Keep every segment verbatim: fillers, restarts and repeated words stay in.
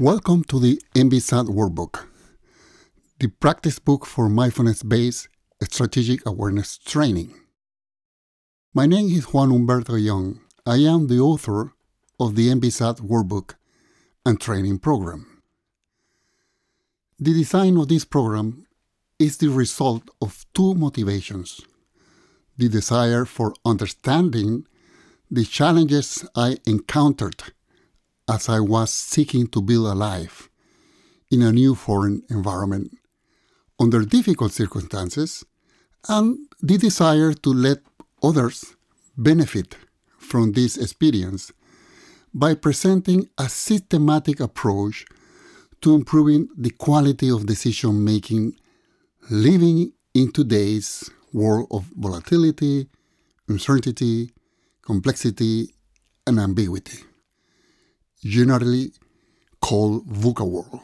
Welcome to the M B S A T Workbook, the practice book for mindfulness-based strategic awareness training. My name is Juan Humberto Young. I am the author of the M B S A T Workbook and Training Program. The design of this program is the result of two motivations: the desire for understanding the challenges I encountered as I was seeking to build a life in a new foreign environment under difficult circumstances, and the desire to let others benefit from this experience by presenting a systematic approach to improving the quality of decision-making living in today's world of volatility, uncertainty, complexity, and ambiguity, generally called VUCA world.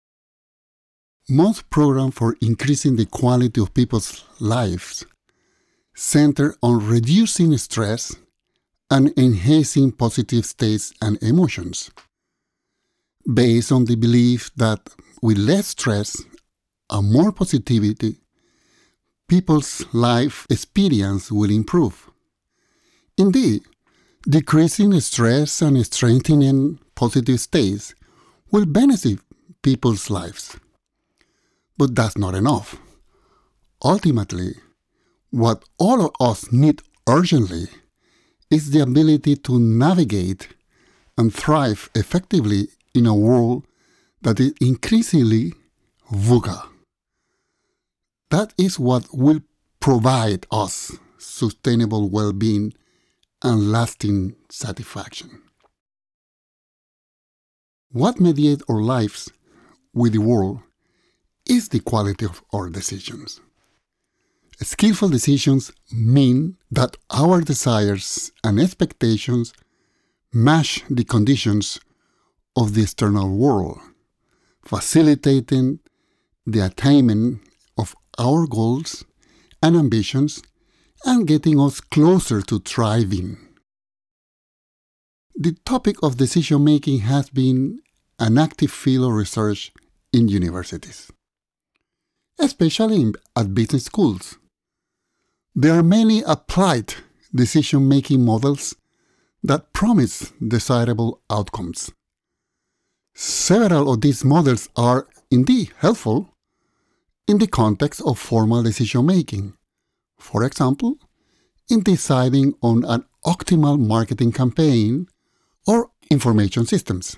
Most programs for increasing the quality of people's lives center on reducing stress and enhancing positive states and emotions, based on the belief that with less stress and more positivity, people's life experience will improve. Indeed, decreasing stress and strengthening positive states will benefit people's lives. But that's not enough. Ultimately, what all of us need urgently is the ability to navigate and thrive effectively in a world that is increasingly VUCA. That is what will provide us sustainable well-being and lasting satisfaction. What mediates our lives with the world is the quality of our decisions. Skillful decisions mean that our desires and expectations match the conditions of the external world, facilitating the attainment of our goals and ambitions and getting us closer to thriving. The topic of decision-making has been an active field of research in universities, especially in, at business schools. There are many applied decision-making models that promise desirable outcomes. Several of these models are indeed helpful in the context of formal decision-making. For example, in deciding on an optimal marketing campaign or information systems.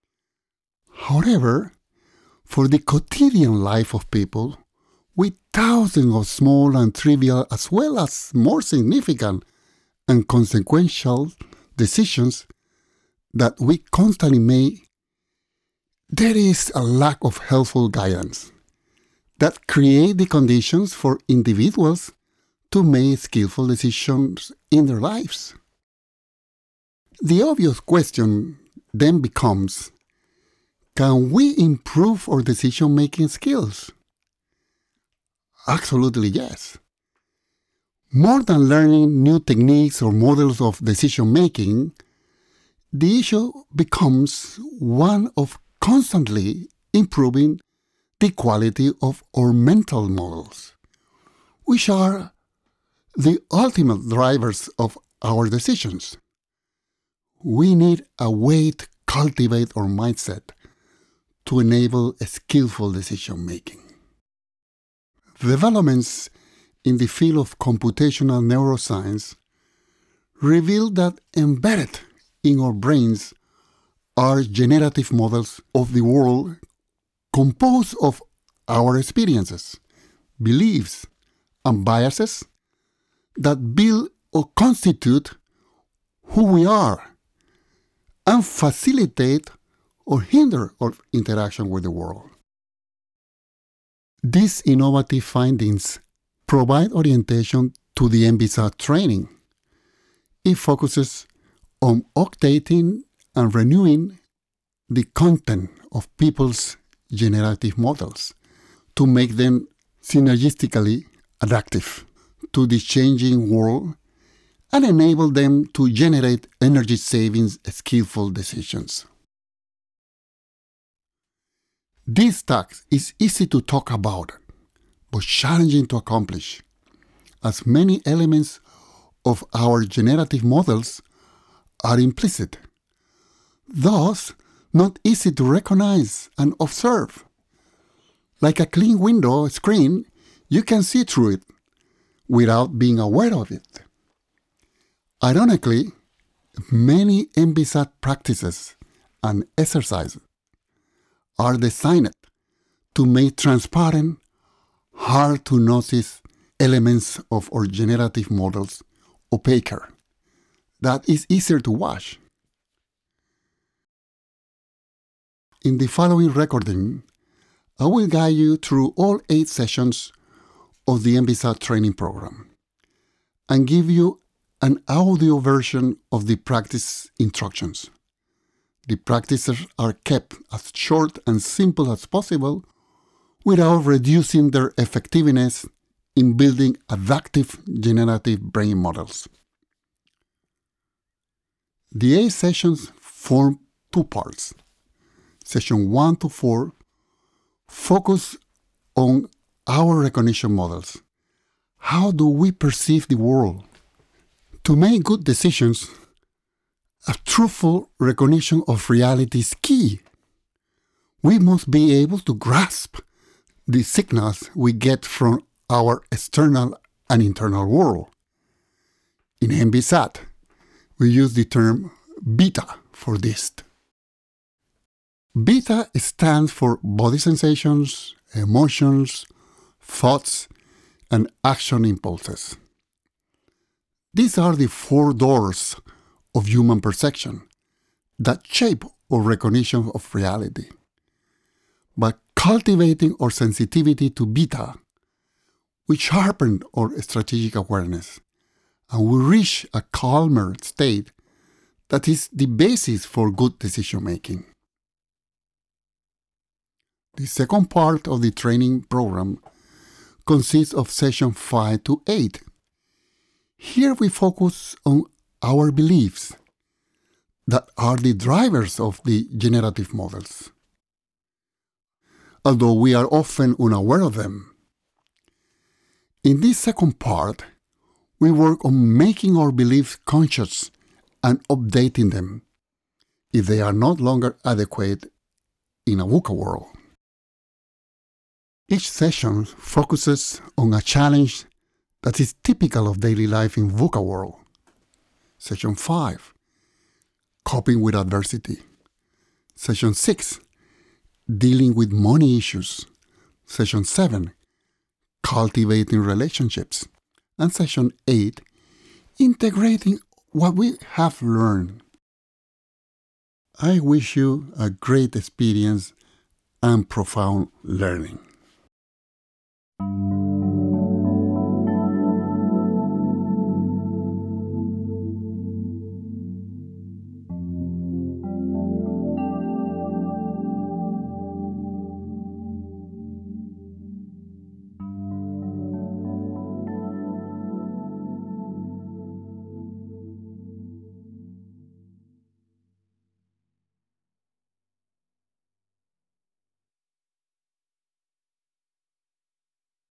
However, for the quotidian life of people, with thousands of small and trivial as well as more significant and consequential decisions that we constantly make, there is a lack of helpful guidance that create the conditions for individuals to make skillful decisions in their lives. The obvious question then becomes, can we improve our decision-making skills? Absolutely yes. More than learning new techniques or models of decision-making, the issue becomes one of constantly improving the quality of our mental models, which are the ultimate drivers of our decisions. We need a way to cultivate our mindset to enable a skillful decision-making. Developments in the field of computational neuroscience reveal that embedded in our brains are generative models of the world composed of our experiences, beliefs, and biases that build or constitute who we are and facilitate or hinder our interaction with the world. These innovative findings provide orientation to the M B S A T training. It focuses on updating and renewing the content of people's generative models to make them synergistically adaptive to the changing world and enable them to generate energy savings skillful decisions. This task is easy to talk about, but challenging to accomplish, as many elements of our generative models are implicit, thus not easy to recognize and observe. Like a clean window screen, you can see through it without being aware of it. Ironically, many M B S A T practices and exercises are designed to make transparent, hard to notice elements of our generative models opaquer. That is easier to watch. In the following recording, I will guide you through all eight sessions of the M B S A T training program and give you an audio version of the practice instructions. The practices are kept as short and simple as possible without reducing their effectiveness in building adaptive generative brain models. The eight sessions form two parts. Session one to four focus on our recognition models. How do we perceive the world? To make good decisions, a truthful recognition of reality is key. We must be able to grasp the signals we get from our external and internal world. In M B S A T, we use the term beta for this. Beta stands for body sensations, emotions, thoughts, and action impulses. These are the four doors of human perception that shape our recognition of reality. By cultivating our sensitivity to beta, we sharpen our strategic awareness and we reach a calmer state that is the basis for good decision making. The second part of the training program consists of session five to eight. Here we focus on our beliefs that are the drivers of the generative models, although we are often unaware of them. In this second part, we work on making our beliefs conscious and updating them if they are no longer adequate in a VUCA world. Each session focuses on a challenge that is typical of daily life in VUCA world. Session five, coping with adversity. Session six, dealing with money issues. Session seven, cultivating relationships. And session eight, integrating what we have learned. I wish you a great experience and profound learning.